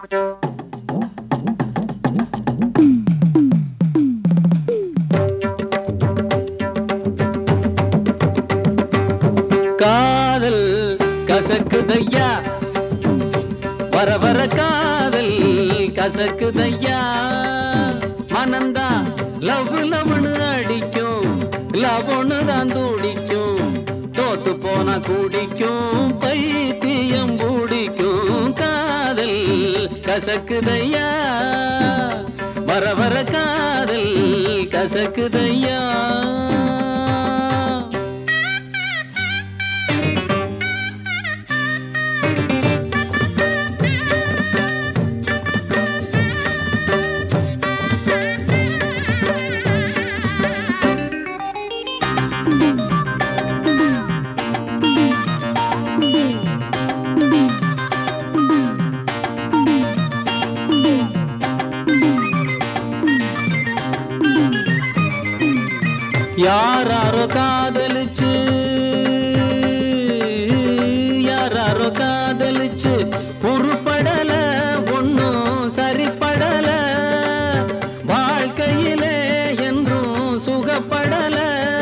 காதல் கசக்குதையா, வர வர காதல் கசக்குதையா. மனந்தா லவ் லவ்னு அடிக்கும், லவ்னு தான் துடிக்கும். தோத்து போன குடிக்கும், பைத்தியம் பூடிக்கும். காதல் கசக்குதையா, வர வர காதல் கசக்குதையா. யாராரோ காதலிச்சு, யாராரோ காதலிச்சு உருப்படல, ஒன்னும் சரிப்படல. வாழ்க்கையிலே என்றும் சுகப்படல.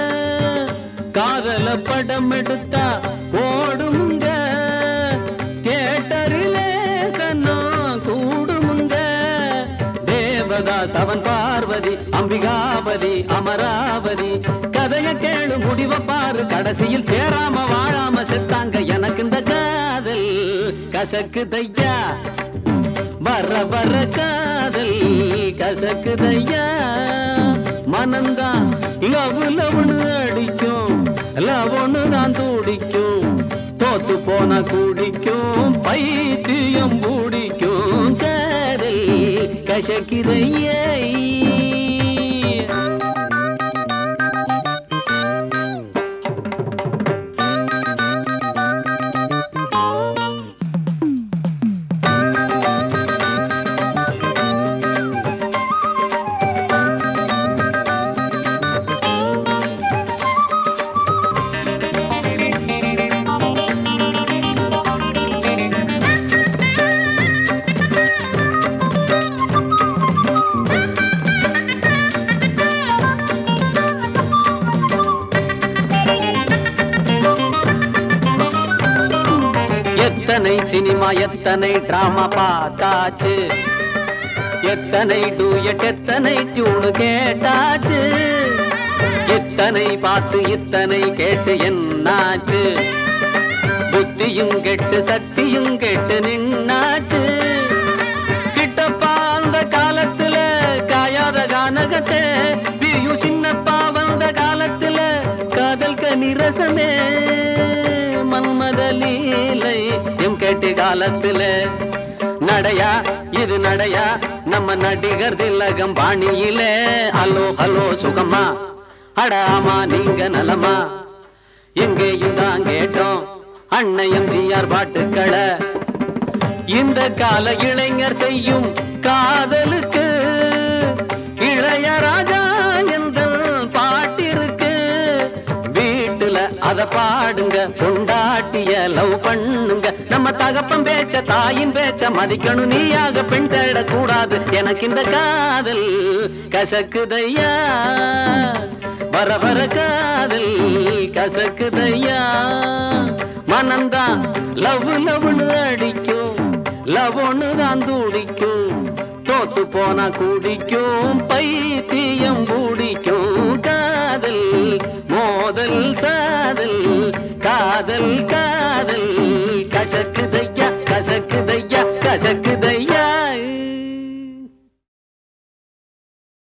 காதல படம் எடுத்தா ஓடுமுங்க, தியேட்டரிலே சன்னம் கூடுமுங்க. தேவதாஸ் அவன் பார்வதி, அம்பிகாபதி அமராவதி. கதைய கேளு முடிவ பாரு, கடைசியில் சேராம வாழாம செத்தாங்க. எனக்கு இந்த காதல் கசக்குதையா, வர வர காதல் கசக்குதையா. மனந்தான் லவ் லவ்னு அடிக்கும், லவ்னு தான் துடிக்கும். தோத்து போன குடிக்கும், பைத்தியம் பூடிக்கும். காதல் கசக்குதையா. எத்தனை சினிமா எத்தனை டிராமா பார்த்தாச்சு, எத்தனை டூயட் எத்தனை டியூன் கேட்டாச்சு. இத்தனை பார்த்து இத்தனை கேட்டு என்னாச்சு, புத்தியும் கெட்டு சக்தியும் கெட்டு நின்னாச்சு. கிட்டப்பா அந்த காலத்துல காயாத கானகத்தை, பிரியும் சின்னப்பா வந்த காலத்துல காதல் கனிரசமே. மன்மத லீலை எம் கேட்டு காலத்துல நடையா, இது நடையா நம்ம நடிகர் திலகம் பாணியிலே. ஹலோ ஹலோ சுகமா, அடாமா நீங்க நலமா, எங்கேயும் தான் கேட்டோம் அன்னையம் ஜிஆர் பாட்டுக்களை. இந்த கால இளைஞர் செய்யும் காதலுக்கு இளையராஜா என்ற பாட்டிருக்கு. வீட்டுல அத பாடுங்க, பொண்டாட்டிய லவ் பண்ணுங்க. நம்ம தகப்பன் பேச்ச தாயின் பேச்ச மதிக்கணும், நீயாக பெண் தேடக்கூடாது. எனக்கு இந்த காதல் கசக்குதையா, வர வர காதல் கசக்குதையா. மனந்தான் லவ் லவ்னு அடிக்கும், லவ்னு தான் துடிக்கும். தோத்து போனா குடிக்கும், பைத்தியம் பூடிக்கும். காதல் மோதல் சாதல், காதல் காதல் கசக்குதையா, கசக்குதையா, கசக்குதையா.